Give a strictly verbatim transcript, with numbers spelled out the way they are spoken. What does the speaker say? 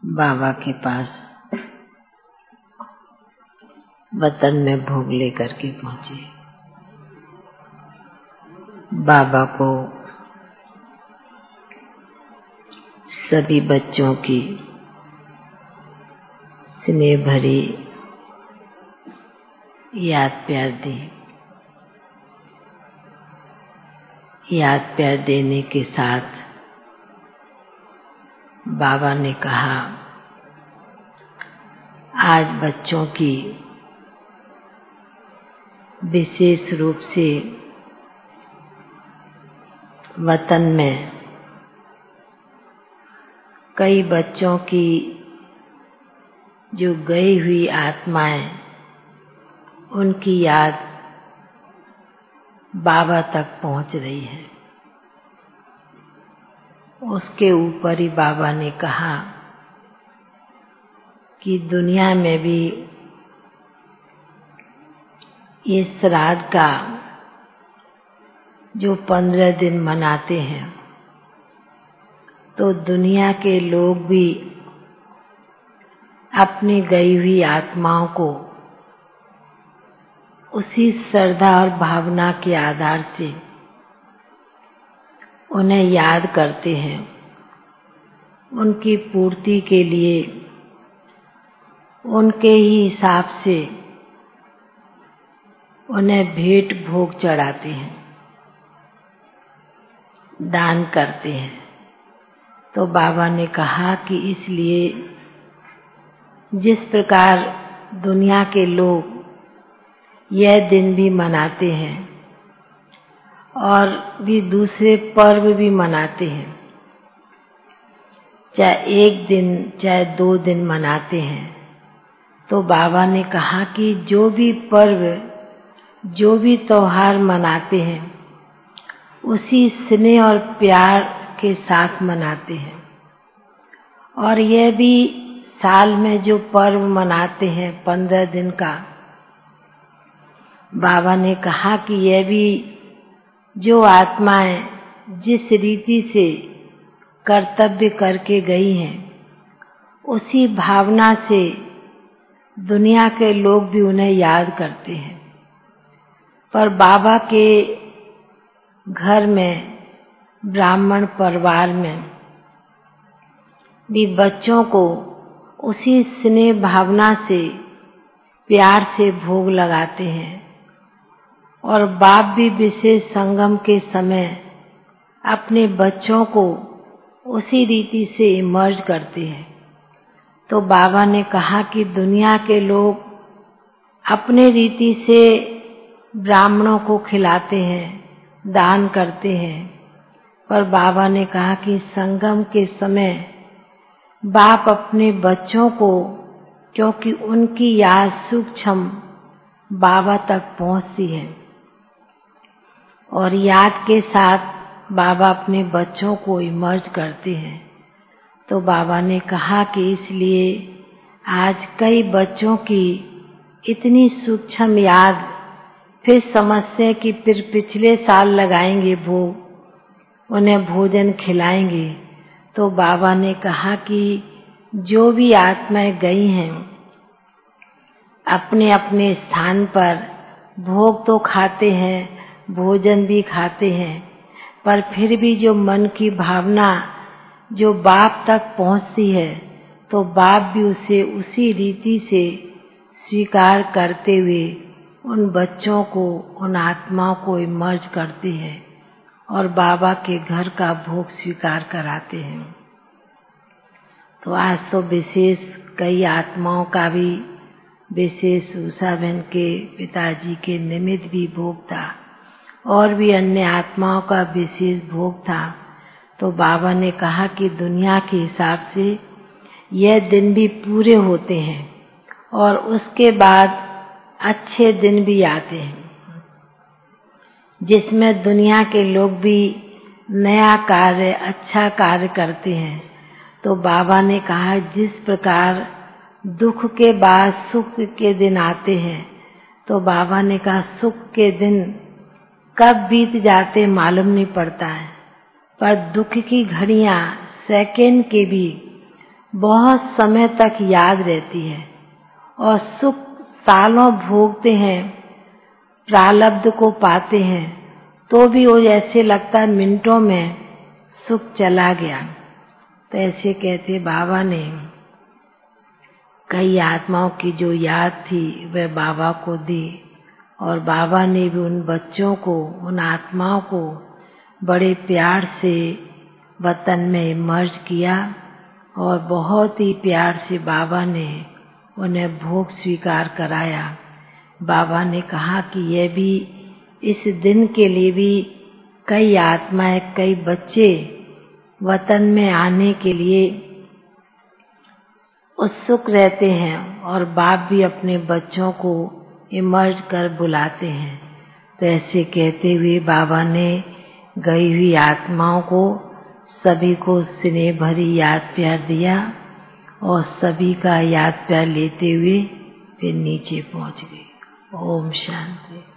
बाबा के पास वतन में भोग लेकर के पहुंचे। बाबा को सभी बच्चों की स्नेह भरी याद प्यार दी। याद प्यार देने के साथ बाबा ने कहा, आज बच्चों की विशेष रूप से वतन में कई बच्चों की जो गई हुई आत्माएं, उनकी याद बाबा तक पहुंच रही है। उसके ऊपर ही बाबा ने कहा कि दुनिया में भी इस श्राद्ध का जो पंद्रह दिन मनाते हैं, तो दुनिया के लोग भी अपनी गई हुई आत्माओं को उसी श्रद्धा और भावना के आधार से उन्हें याद करते हैं। उनकी पूर्ति के लिए उनके ही हिसाब से उन्हें भेंट भोग चढ़ाते हैं, दान करते हैं। तो बाबा ने कहा कि इसलिए जिस प्रकार दुनिया के लोग यह दिन भी मनाते हैं और भी दूसरे पर्व भी मनाते हैं, चाहे एक दिन चाहे दो दिन मनाते हैं, तो बाबा ने कहा कि जो भी पर्व जो भी त्योहार मनाते हैं, उसी स्नेह और प्यार के साथ मनाते हैं। और यह भी साल में जो पर्व मनाते हैं पंद्रह दिन का, बाबा ने कहा कि यह भी जो आत्माएं जिस रीति से कर्तव्य करके गई हैं, उसी भावना से दुनिया के लोग भी उन्हें याद करते हैं। पर बाबा के घर में, ब्राह्मण परिवार में भी बच्चों को उसी स्नेह भावना से प्यार से भोग लगाते हैं। और बाप भी विशेष संगम के समय अपने बच्चों को उसी रीति से इमर्ज करते हैं। तो बाबा ने कहा कि दुनिया के लोग अपने रीति से ब्राह्मणों को खिलाते हैं, दान करते हैं, पर बाबा ने कहा कि संगम के समय बाप अपने बच्चों को, क्योंकि उनकी याद सूक्ष्म बाबा तक पहुंचती है और याद के साथ बाबा अपने बच्चों को इमर्ज करते हैं, तो बाबा ने कहा कि इसलिए आज कई बच्चों की इतनी सूक्ष्म याद फिर समझते हैं कि फिर पिछले साल लगाएंगे भोग, उन्हें भोजन खिलाएंगे। तो बाबा ने कहा कि जो भी आत्माएं गई हैं, अपने अपने स्थान पर भोग तो खाते हैं, भोजन भी खाते हैं, पर फिर भी जो मन की भावना जो बाप तक पहुंचती है, तो बाप भी उसे उसी रीति से स्वीकार करते हुए उन बच्चों को, उन आत्माओं को इमर्ज करते हैं और बाबा के घर का भोग स्वीकार कराते हैं। तो आज तो विशेष कई आत्माओं का भी विशेष उषा बहन के पिताजी के निमित्त भी भोग था और भी अन्य आत्माओं का विशेष भोग था। तो बाबा ने कहा कि दुनिया के हिसाब से यह दिन भी पूरे होते हैं और उसके बाद अच्छे दिन भी आते हैं, जिसमें दुनिया के लोग भी नया कार्य, अच्छा कार्य करते हैं। तो बाबा ने कहा जिस प्रकार दुख के बाद सुख के दिन आते हैं, तो बाबा ने कहा सुख के दिन कब बीत जाते मालूम नहीं पड़ता है, पर दुख की घड़ियां सेकंड के भी बहुत समय तक याद रहती है और सुख सालों भोगते हैं, प्रारब्ध को पाते हैं, तो भी वो ऐसे लगता है मिनटों में सुख चला गया। तो ऐसे कहते बाबा ने कई आत्माओं की जो याद थी वह बाबा को दी और बाबा ने भी उन बच्चों को, उन आत्माओं को बड़े प्यार से वतन में मर्ज किया और बहुत ही प्यार से बाबा ने उन्हें भोग स्वीकार कराया। बाबा ने कहा कि यह भी इस दिन के लिए भी कई आत्माएं, कई बच्चे वतन में आने के लिए उत्सुक रहते हैं और बाप भी अपने बच्चों को इमर्ज कर बुलाते हैं। तो ऐसे कहते हुए बाबा ने गई हुई आत्माओं को सभी को स्नेह भरी याद प्यार दिया और सभी का याद प्यार लेते हुए फिर नीचे पहुंच गए। ओम शांति।